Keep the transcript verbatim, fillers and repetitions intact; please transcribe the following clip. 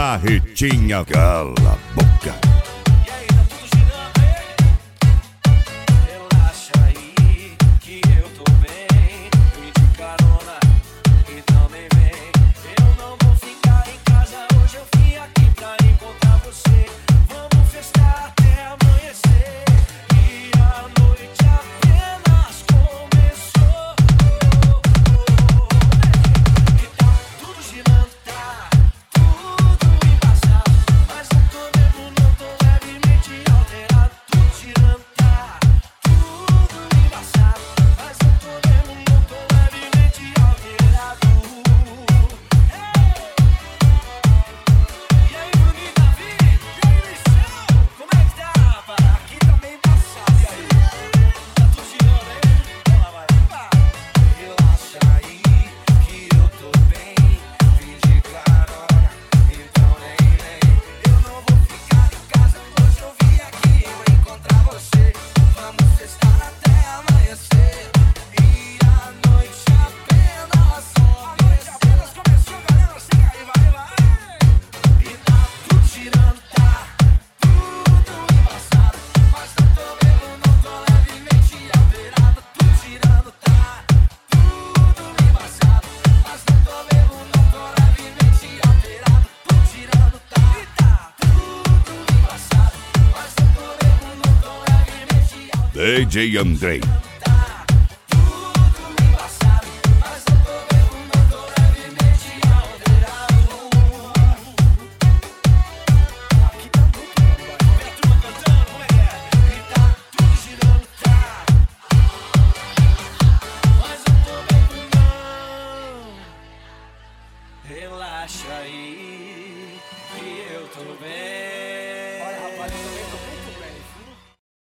Marretinha, cala a boca. E aí, tá tudo girando aí? Relaxa aí, que eu tô bem. Vim de carona, então nem vem. Eu não vou ficar em casa, hoje eu vim aqui pra encontrar você. Vamos festar até amanhecer. E a noite apenas começou. E tá tudo girando, tá tudo embaçado. Mas eu tô vendo, não tô levemente alterado. Tudo girando, tá tudo embaçado. Mas eu tô vendo, não tô levemente alterado. E aí, Bruninho, Davi? E aí, Michel? Como é que tá, rapaz? Aqui tá meio embaçado. E aí? Tá tudo girando aí? Vamos lá, vai. Relaxa aí, que eu tô bem. Vim de carona, então nem vem. Eu não vou ficar em casa, hoje eu vim aqui pra encontrar você. Vamos festar até amanhecer. E a noite apenas começou, galera. Chega aí, vai, vai. E tá tudo girando, tá tudo embaçado. Mas eu tô vendo, não tô levemente alterado. Tudo girando, tá tudo embaçado. Mas eu tô vendo, não tô levemente alterado. Tudo girando, tá e tá tudo embaçado. Mas eu tô vendo, não tô levemente alterado. D J Andrei. Tá tudo embaçado. Mas eu tô vendo, não tô levemente alterado. Aqui tá tudo embaçado. Vem a turma cantando, como é que é? E tá tudo girando, tá. Mas eu tô vendo, não. Relaxa aí, que eu tô bem.